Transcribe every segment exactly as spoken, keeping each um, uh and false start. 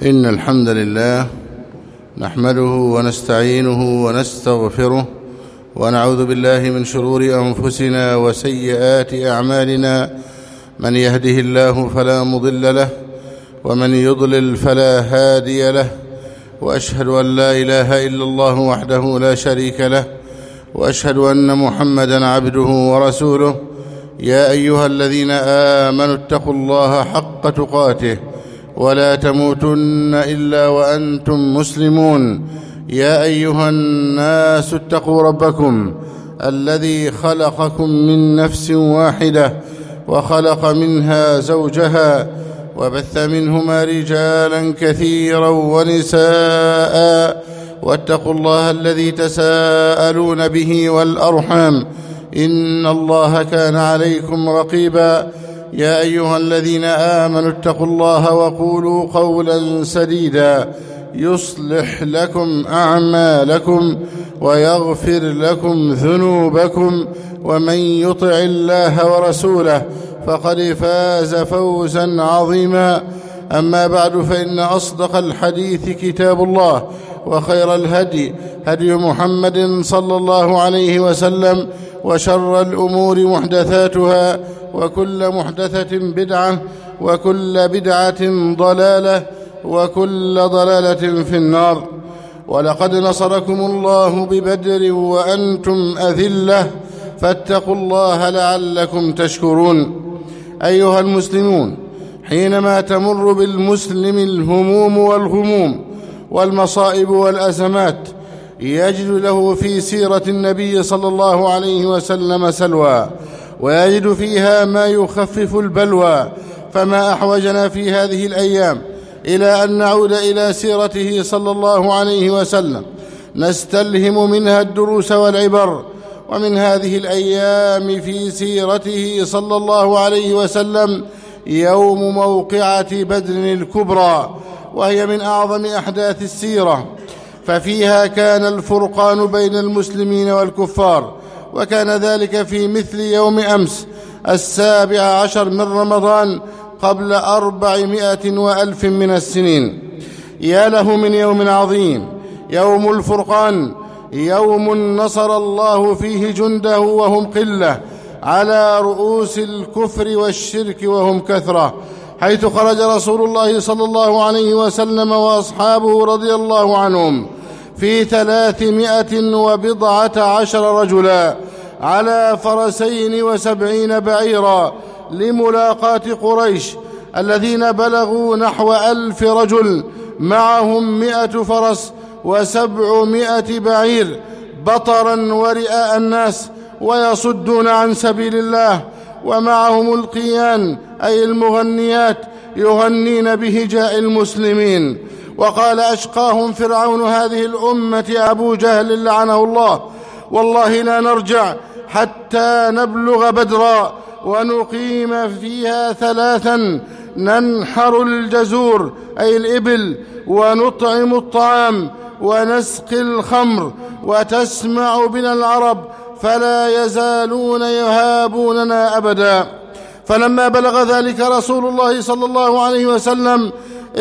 إن الحمد لله نحمده ونستعينه ونستغفره ونعوذ بالله من شرور أنفسنا وسيئات أعمالنا. من يهده الله فلا مضل له ومن يضلل فلا هادي له، وأشهد أن لا إله إلا الله وحده لا شريك له، وأشهد أن محمدًا عبده ورسوله. يا أيها الذين آمنوا اتقوا الله حق تقاته ولا تموتن إلا وأنتم مسلمون. يا أيها الناس اتقوا ربكم الذي خلقكم من نفس واحدة وخلق منها زوجها وبث منهما رجالا كثيرا ونساء، واتقوا الله الذي تساءلون به والأرحام إن الله كان عليكم رقيبا. يا أيها الذين آمنوا اتقوا الله وقولوا قولا سديدا يصلح لكم أعمالكم ويغفر لكم ذنوبكم، ومن يطع الله ورسوله فقد فاز فوزا عظيما. أما بعد، فإن أصدق الحديث كتاب الله، وخير الهدي هدي محمد صلى الله عليه وسلم، وشر الأمور محدثاتها، وكل محدثة بدعة، وكل بدعة ضلالة، وكل ضلالة في النار. ولقد نصركم الله ببدر وأنتم أذلة، فاتقوا الله لعلكم تشكرون. أيها المسلمون، حينما تمر بالمسلم الهموم والغموم والمصائب والأزمات، يجد له في سيرة النبي صلى الله عليه وسلم سلوى، ويجد فيها ما يخفف البلوى. فما أحوجنا في هذه الأيام إلى أن نعود إلى سيرته صلى الله عليه وسلم، نستلهم منها الدروس والعبر. ومن هذه الأيام في سيرته صلى الله عليه وسلم يوم موقعة بدر الكبرى، وهي من أعظم أحداث السيرة، ففيها كان الفرقان بين المسلمين والكفار، وكان ذلك في مثل يوم أمس السابع عشر من رمضان قبل أربعمائة وألف من السنين. يا له من يوم عظيم، يوم الفرقان، يوم نصر الله فيه جنده وهم قلة على رؤوس الكفر والشرك وهم كثرة، حيث خرج رسول الله صلى الله عليه وسلم وأصحابه رضي الله عنهم في ثلاثمائة وبضعة عشر رجلا على فرسين وسبعين بعيرا لملاقاة قريش، الذين بلغوا نحو ألف رجل، معهم مئة فرس وسبعمائة بعير، بطرا ورئاء الناس ويصدون عن سبيل الله. ومعهم القيان أي المغنيات يغنين بهجاء المسلمين. وقال أشقاهم فرعون هذه الأمة أبو جهل لعنه الله: والله لا نرجع حتى نبلغ بدرا ونقيم فيها ثلاثا: ننحر الجزور أي الإبل، ونطعم الطعام، ونسقي الخمر، وتسمع بنا العرب، فلا يزالون يهابوننا أبدا. فلما بلغ ذلك رسول الله صلى الله عليه وسلم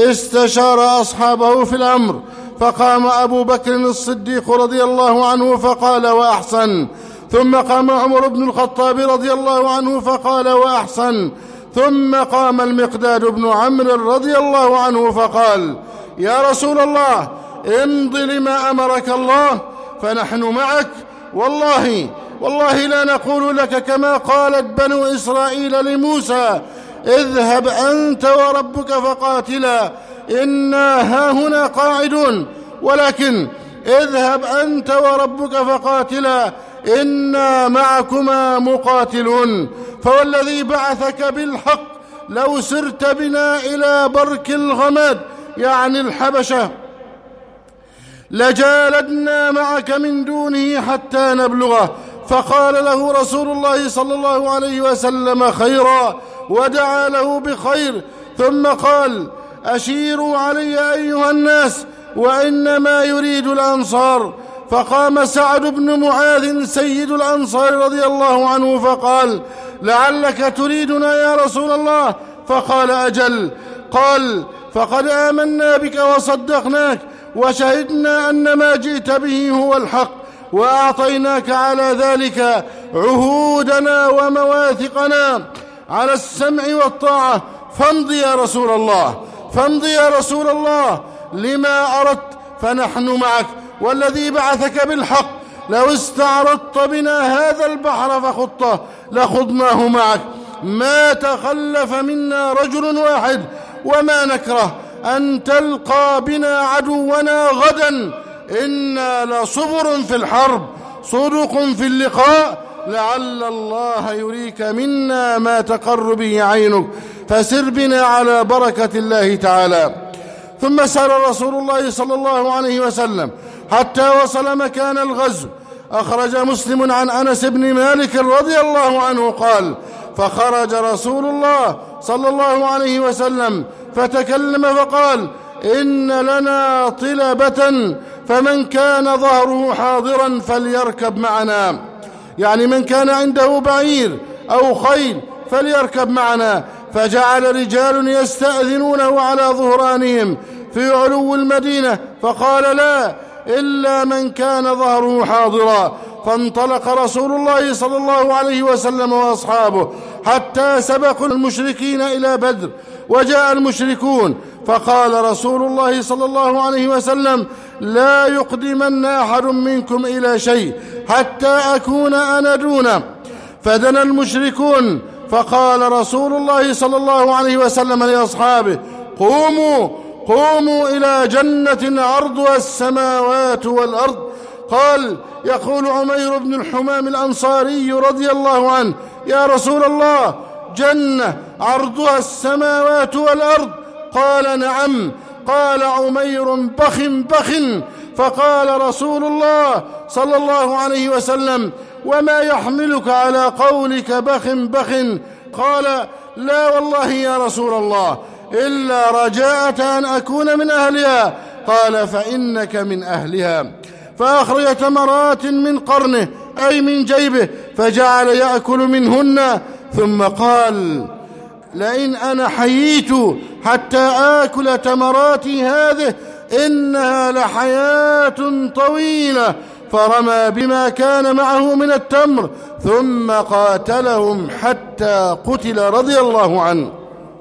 استشار أصحابه في الأمر، فقام أبو بكر الصديق رضي الله عنه فقال: وأحسن. ثم قام عمر بن الخطاب رضي الله عنه فقال: وأحسن. ثم قام المقداد بن عمرو رضي الله عنه فقال: يا رسول الله، امض لما أمرك الله، فنحن معك، والله والله لا نقول لك كما قالت بنو إسرائيل لموسى: اذهب أنت وربك فقاتلا إنا هاهنا قاعدون، ولكن اذهب أنت وربك فقاتلا إنا معكما مقاتلون. فوالذي بعثك بالحق لو سرت بنا إلى برك الغماد، يعني الحبشة، لجالدنا معك من دونه حتى نبلغه. فقال له رسول الله صلى الله عليه وسلم: خيرا، ودعا له بخير. ثم قال: أشيروا علي أيها الناس، وإنما يريد الأنصار. فقام سعد بن معاذ سيد الأنصار رضي الله عنه فقال: لعلك تريدنا يا رسول الله؟ فقال: أجل. قال: فقد آمنا بك وصدقناك وشهدنا أن ما جئت به هو الحق، وأعطيناك على ذلك عهودنا ومواثقنا على السمع والطاعة، فامض يا رسول الله، فامض يا رسول الله لما أردت، فنحن معك والذي بعثك بالحق لو استعرضت بنا هذا البحر فخضته لخضناه معك، ما تخلف منا رجل واحد، وما نكره أن تلقى بنا عدونا غدا، إنا لصبر في الحرب صدق في اللقاء، لعل الله يريك منا ما تقر به عينك، فسر بنا على بركة الله تعالى. ثم سار رسول الله صلى الله عليه وسلم حتى وصل مكان الغزو. أخرج مسلم عن أنس بن مالك رضي الله عنه قال: فخرج رسول الله صلى الله عليه وسلم فتكلم فقال: إن لنا طلبة، فمن كان ظهره حاضرا فليركب معنا، يعني من كان عنده بعير أو خيل فليركب معنا. فجعل رجال يستأذنونه على ظهرانهم في علو المدينة، فقال: لا، إلا من كان ظهره حاضرا. فانطلق رسول الله صلى الله عليه وسلم وأصحابه حتى سبقوا المشركين إلى بدر، وجاء المشركون، فقال رسول الله صلى الله عليه وسلم: لا يقدمن أحد منكم إلى شيء حتى أكون أنا دونه. فدنا المشركون، فقال رسول الله صلى الله عليه وسلم لأصحابه: قوموا قوموا إلى جنة عرضها السماوات والأرض. قال: يقول عمير بن الحمام الأنصاري رضي الله عنه: يا رسول الله، جنة عرضها السماوات والأرض؟ قال: نعم. قال عمير: بخ بخ. فقال رسول الله صلى الله عليه وسلم: وما يحملك على قولك بخ بخ؟ قال: لا والله يا رسول الله، إلا رجاءة أن أكون من أهلها. قال: فإنك من أهلها. فأخرج تمرات من قرنه أي من جيبه، فجعل يأكل منهن، ثم قال: لئن أنا حييت حتى آكل تمراتي هذه إنها لحياة طويلة. فرمى بما كان معه من التمر ثم قاتلهم حتى قتل رضي الله عنه.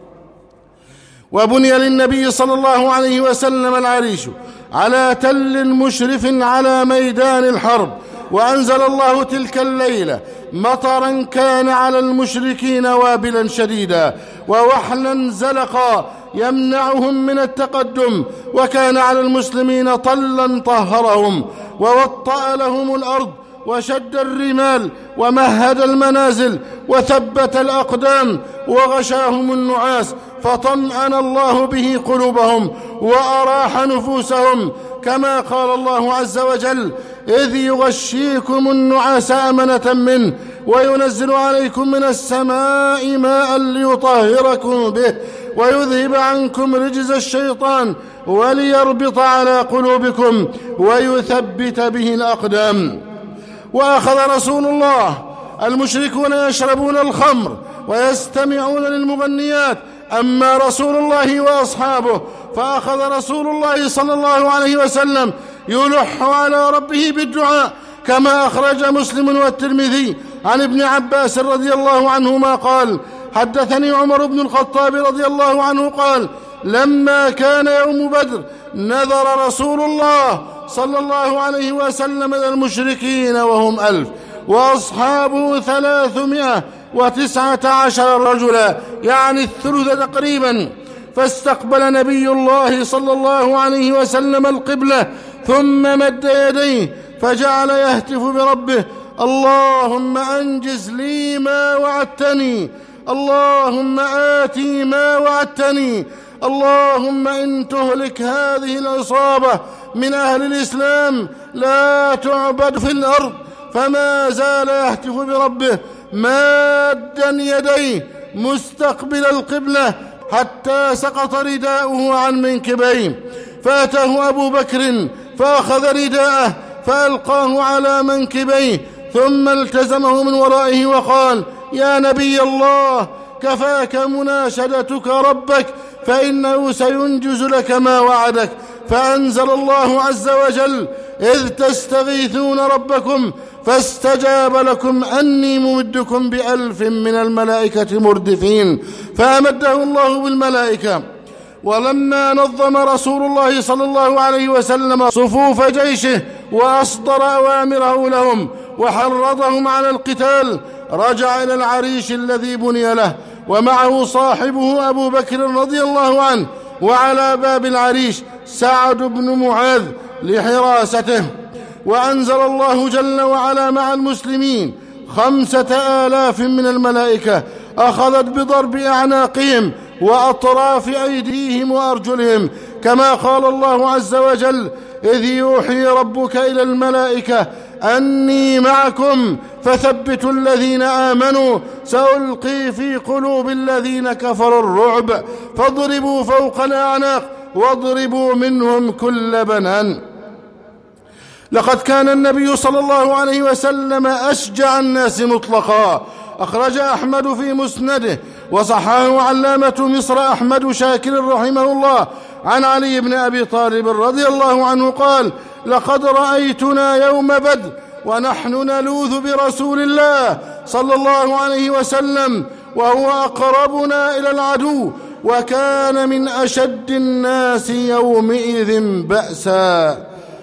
وبني للنبي صلى الله عليه وسلم العريش على تل مشرف على ميدان الحرب، وأنزل الله تلك الليلة مطرا كان على المشركين وابلا شديدا ووحلا زلقا يمنعهم من التقدم، وكان على المسلمين طلا طهرهم ووطأ لهم الأرض وشد الرمال ومهد المنازل وثبت الأقدام وغشاهم النعاس، فطمأن الله به قلوبهم وأراح نفوسهم، كما قال الله عز وجل: إذ يغشيكم النعاس أمنة منه وينزل عليكم من السماء ماء ليطهركم به ويذهب عنكم رجز الشيطان وليربط على قلوبكم ويثبت به الأقدام. وأخذ رسول الله المشركون يشربون الخمر ويستمعون للمغنيات، أما رسول الله وأصحابه فأخذ رسول الله صلى الله عليه وسلم يلح على ربه بالدعاء، كما أخرج مسلم والترمذي عن ابن عباس رضي الله عنهما قال: حدثني عمر بن الخطاب رضي الله عنه قال: لما كان يوم بدر نذر رسول الله صلى الله عليه وسلم إلى المشركين وهم ألف وأصحابه ثلاثمائة وتسعة عشر رجلا، يعني الثلث تقريبا. فاستقبل نبي الله صلى الله عليه وسلم القبلة ثم مد يديه فجعل يهتف بربه: اللهم أنجز لي ما وعدتني، اللهم آتي ما وعدتني، اللهم إن تهلك هذه العصابة من أهل الإسلام لا تعبد في الأرض. فما زال يهتف بربه مادا يديه مستقبل القبلة حتى سقط رداؤه عن منكبيه، فأتاه أبو بكر فأخذ رداءه فألقاه على منكبيه ثم التزمه من ورائه وقال: يا نبي الله، كفاك مناشدتك ربك فإنه سينجز لك ما وعدك. فأنزل الله عز وجل: إذ تستغيثون ربكم فاستجاب لكم أني ممدكم بألف من الملائكة مردفين، فأمده الله بالملائكة. ولما نظم رسول الله صلى الله عليه وسلم صفوف جيشه وأصدر أوامره لهم وحرضهم على القتال، رجع إلى العريش الذي بني له، ومعه صاحبه أبو بكر رضي الله عنه، وعلى باب العريش سعد بن معاذ لحراسته. وأنزل الله جل وعلا مع المسلمين خمسة آلاف من الملائكة أخذت بضرب أعناقهم وأطراف أيديهم وأرجلهم، كما قال الله عز وجل: إذ يوحي ربك إلى الملائكة أني معكم فثبتوا الذين آمنوا سألقي في قلوب الذين كفروا الرعب فاضربوا فوق الأعناق واضربوا منهم كل بنان. لقد كان النبي صلى الله عليه وسلم أشجع الناس مطلقا. أخرج أحمد في مسنده وصححه علامة مصر أحمد شاكر رحمه الله عن علي بن أبي طالب رضي الله عنه قال: لقد رأيتنا يوم بدر ونحن نلوذ برسول الله صلى الله عليه وسلم وهو أقربنا إلى العدو، وكان من أشد الناس يومئذ بأسا.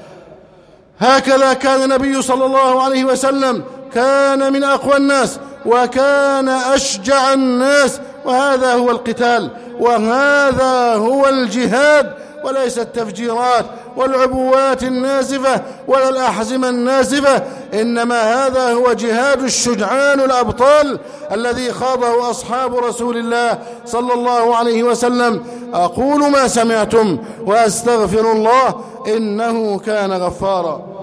هكذا كان النبي صلى الله عليه وسلم، كان من أقوى الناس وكان أشجع الناس، وهذا هو القتال وهذا هو الجهاد، وليس التفجيرات والعبوات النازفة ولا الأحزمة النازفة، إنما هذا هو جهاد الشجعان الأبطال الذي خاضه أصحاب رسول الله صلى الله عليه وسلم. أقول ما سمعتم وأستغفر الله إنه كان غفارا.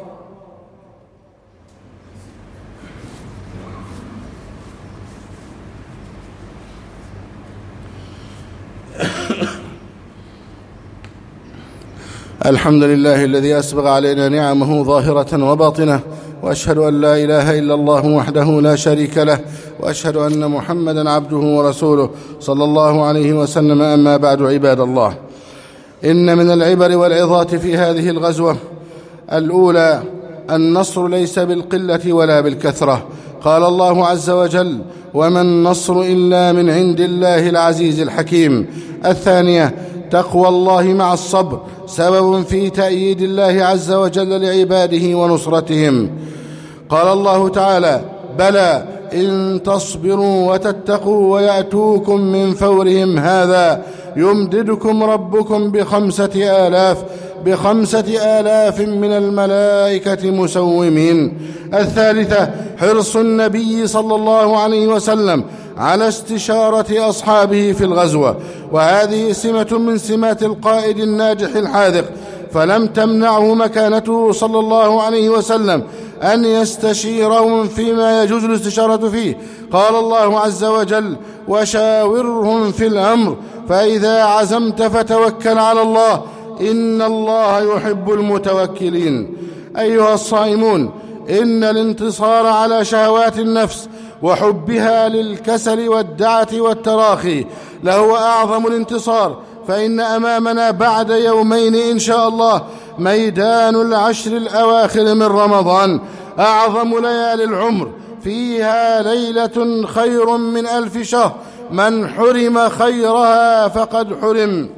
الحمد لله الذي أسبغ علينا نعمه ظاهرة وباطنة، وأشهد أن لا إله إلا الله وحده لا شريك له، وأشهد أن محمدا عبده ورسوله صلى الله عليه وسلم. أما بعد، عباد الله، إن من العبر والعظات في هذه الغزوة: الأولى النصر ليس بالقلة ولا بالكثرة. قال الله عز وجل: وما النصر إلا من عند الله العزيز الحكيم. الثانية تقوى الله مع الصبر سبب في تأييد الله عز وجل لعباده ونصرتهم. قال الله تعالى: بلى إن تصبروا وتتقوا ويأتوكم من فورهم هذا يمددكم ربكم بخمسة آلاف بخمسة آلاف من الملائكة مسومين. الثالثة حرص النبي صلى الله عليه وسلم على استشارة أصحابه في الغزوة، وهذه سمة من سمات القائد الناجح الحاذق، فلم تمنعه مكانته صلى الله عليه وسلم أن يستشيرهم فيما يجوز الاستشارة فيه. قال الله عز وجل: وشاورهم في الأمر فإذا عزمت فتوكل على الله إن الله يحب المتوكلين. أيها الصائمون، إن الانتصار على شهوات النفس وحبها للكسل والدعة والتراخي لهو أعظم الانتصار، فإن أمامنا بعد يومين إن شاء الله ميدان العشر الأواخر من رمضان، أعظم ليالي العمر، فيها ليلة خير من ألف شهر، من حرم خيرها فقد حرم.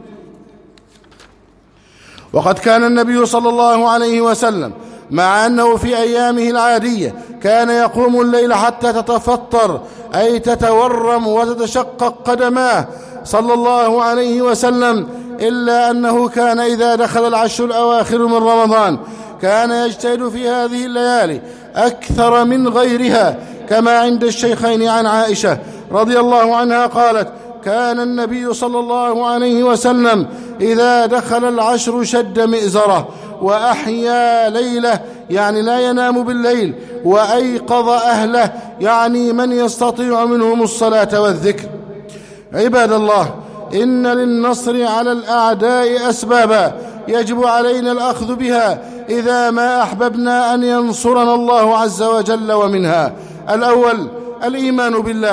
وقد كان النبي صلى الله عليه وسلم مع أنه في أيامه العادية كان يقوم الليل حتى تتفطر أي تتورم وتتشقق قدماه صلى الله عليه وسلم، إلا أنه كان إذا دخل العشر الأواخر من رمضان كان يجتهد في هذه الليالي أكثر من غيرها، كما عند الشيخين عن عائشة رضي الله عنها قالت: كان النبي صلى الله عليه وسلم إذا دخل العشر شد مئزره وأحيا ليله، يعني لا ينام بالليل، وأيقظ أهله، يعني من يستطيع منهم الصلاة والذكر. عباد الله، إن للنصر على الأعداء أسبابا يجب علينا الأخذ بها إذا ما أحببنا أن ينصرنا الله عز وجل، ومنها: الأول الإيمان بالله.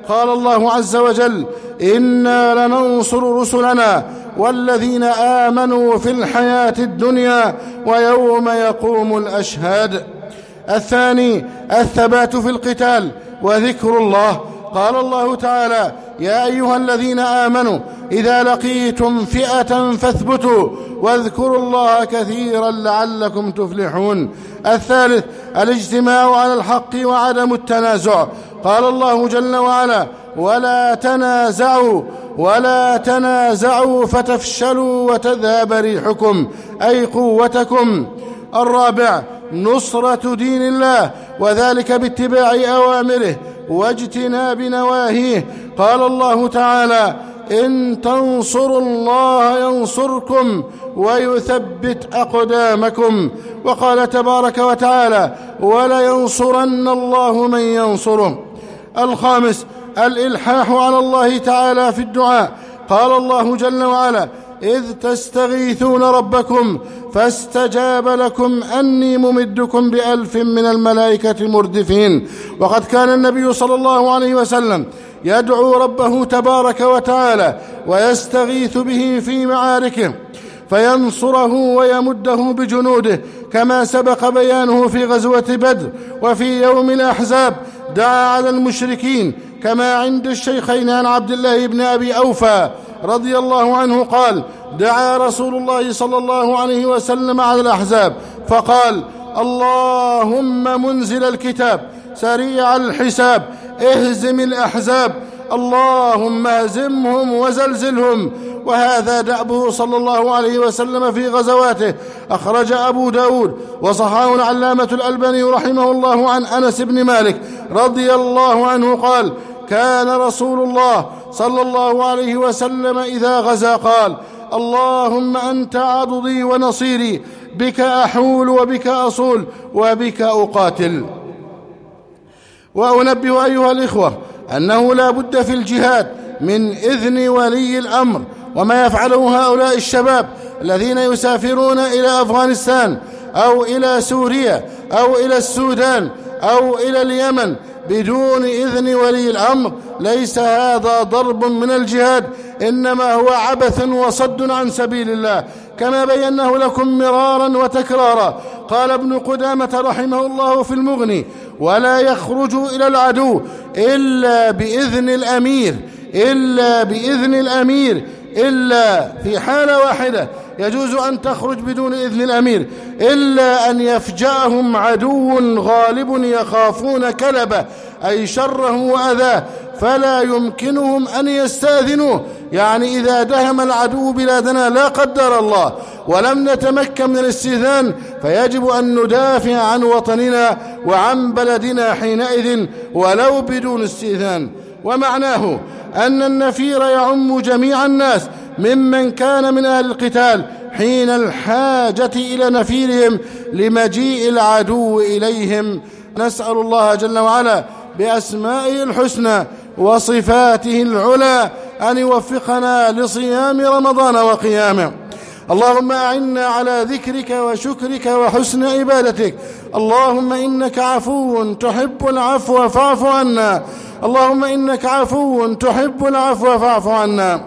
قال الله عز وجل: إنا لننصر رسلنا والذين آمنوا في الحياة الدنيا ويوم يقوم الأشهاد. الثاني الثبات في القتال وذكر الله. قال الله تعالى: يا أيها الذين آمنوا إذا لقيتم فئة فاثبتوا واذكروا الله كثيرا لعلكم تفلحون. الثالث الاجتماع على الحق وعدم التنازع. قال الله جل وعلا: ولا تنازعوا ولا تنازعوا فتفشلوا وتذهب ريحكم، أي قوتكم. الرابع نصرة دين الله، وذلك باتباع أوامره واجتناب نواهيه. قال الله تعالى: إن تنصروا الله ينصركم ويثبت أقدامكم. وقال تبارك وتعالى: ولينصرن الله من ينصره. الخامس الإلحاح على الله تعالى في الدعاء. قال الله جل وعلا: إذ تستغيثون ربكم فاستجاب لكم أني ممدكم بألف من الملائكة مردفين. وقد كان النبي صلى الله عليه وسلم يدعو ربه تبارك وتعالى ويستغيث به في معاركه فينصره ويمده بجنوده، كما سبق بيانه في غزوة بدر وفي يوم الأحزاب. دعا على المشركين كما عند الشيخين عن عبد الله بن أبي أوفى رضي الله عنه قال: دعا رسول الله صلى الله عليه وسلم على الأحزاب فقال: اللهم منزل الكتاب سريع الحساب اهزم الأحزاب، اللهم اهزمهم وزلزلهم. وهذا دأبه صلى الله عليه وسلم في غزواته. أخرج أبو داود وصححه العلامة الألباني رحمه الله عن أنس بن مالك رضي الله عنه قال: كان رسول الله صلى الله عليه وسلم إذا غزا قال: اللهم أنت عضدي ونصيري، بك أحول وبك أصول وبك أقاتل. وأنبه أيها الإخوة أنه لا بد في الجهاد من إذن ولي الأمر، وما يفعله هؤلاء الشباب الذين يسافرون إلى أفغانستان أو إلى سوريا أو إلى السودان أو إلى اليمن بدون إذن ولي الأمر، ليس هذا ضرب من الجهاد، إنما هو عبث وصد عن سبيل الله، كما بيناه لكم مرارا وتكرارا. قال ابن قدامة رحمه الله في المغني: ولا يخرج إلى العدو إلا بإذن الأمير إلا بإذن الأمير إلا في حالة واحدة يجوز أن تخرج بدون إذن الأمير، إلا أن يفجأهم عدو غالب يخافون كلبه، أي شره وأذاه، فلا يمكنهم أن يستاذنوه. يعني إذا دهم العدو بلادنا لا قدر الله ولم نتمكن من الاستئذان فيجب أن ندافع عن وطننا وعن بلدنا حينئذ ولو بدون استئذان. ومعناه أن النفير يعم جميع الناس ممن كان من أهل القتال حين الحاجة إلى نفيرهم لمجيء العدو إليهم. نسأل الله جل وعلا بأسمائه الحسنى وصفاته العلى أن يوفقنا لصيام رمضان وقيامه. اللهم أعنا على ذكرك وشكرك وحسن عبادتك. اللهم إنك عفو تحب العفو فاعف عنا. اللهم إنك عفو تحب العفو فاعف عنا.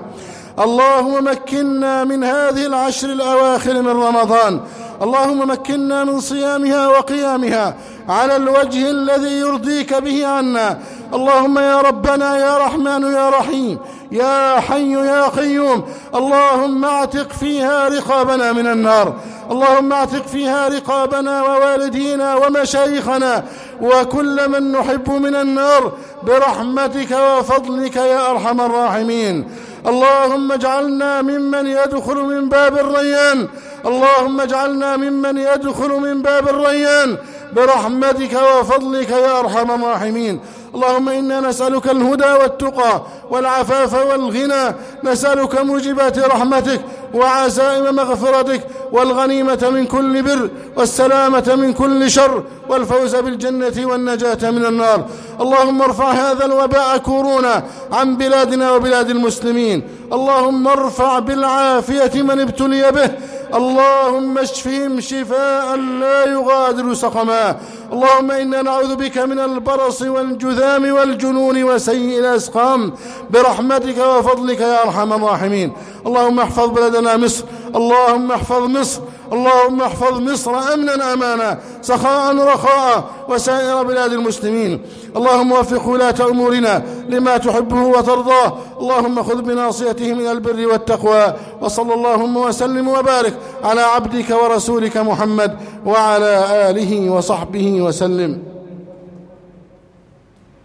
اللهم مكنا من هذه العشر الأواخر من رمضان، اللهم مكنا من صيامها وقيامها على الوجه الذي يرضيك به عنا. اللهم يا ربنا يا رحمن يا رحيم يا حي يا قيوم، اللهم اعتق فيها رقابنا من النار. اللهم اعتق فيها رقابنا ووالدينا ومشايخنا وكل من نحب من النار برحمتك وفضلك يا أرحم الراحمين. اللهم اجعلنا ممن يدخل من باب الريان، اللهم اجعلنا ممن يدخل من باب الريان برحمتك وفضلك يا أرحم الراحمين. اللهم إنا نسألك الهدى والتقى والعفاف والغنى، نسألك موجبات رحمتك وعزائم مغفرتك والغنيمة من كل بر والسلامة من كل شر والفوز بالجنة والنجاة من النار. اللهم ارفع هذا الوباء كورونا عن بلادنا وبلاد المسلمين. اللهم ارفع بالعافية من ابتلي به. اللهم اشفهم شفاء لا يغادر سقما. اللهم إنا نعوذ بك من البرص والجذام والجنون وسيء الأسقام برحمتك وفضلك يا أرحم الراحمين. اللهم احفظ بلدنا مصر. اللهم احفظ مصر. اللهم احفظ مصر أمنا أمانا سخاء رخاء وسائر بلاد المسلمين. اللهم وفق ولاة أمورنا لما تحبه وترضاه. اللهم خذ بناصيتهم من البر والتقوى. وصلى اللهم وسلم وبارك على عبدك ورسولك محمد وعلى آله وصحبه وسلم.